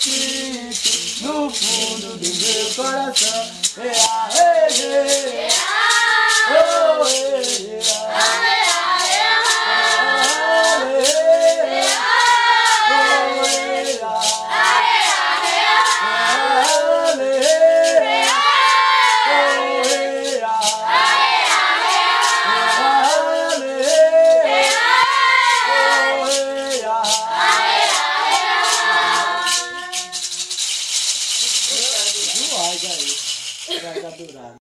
sinto no fundo do meu coração. Ea, ea, oh, ea. Vai, vai. Vai durar.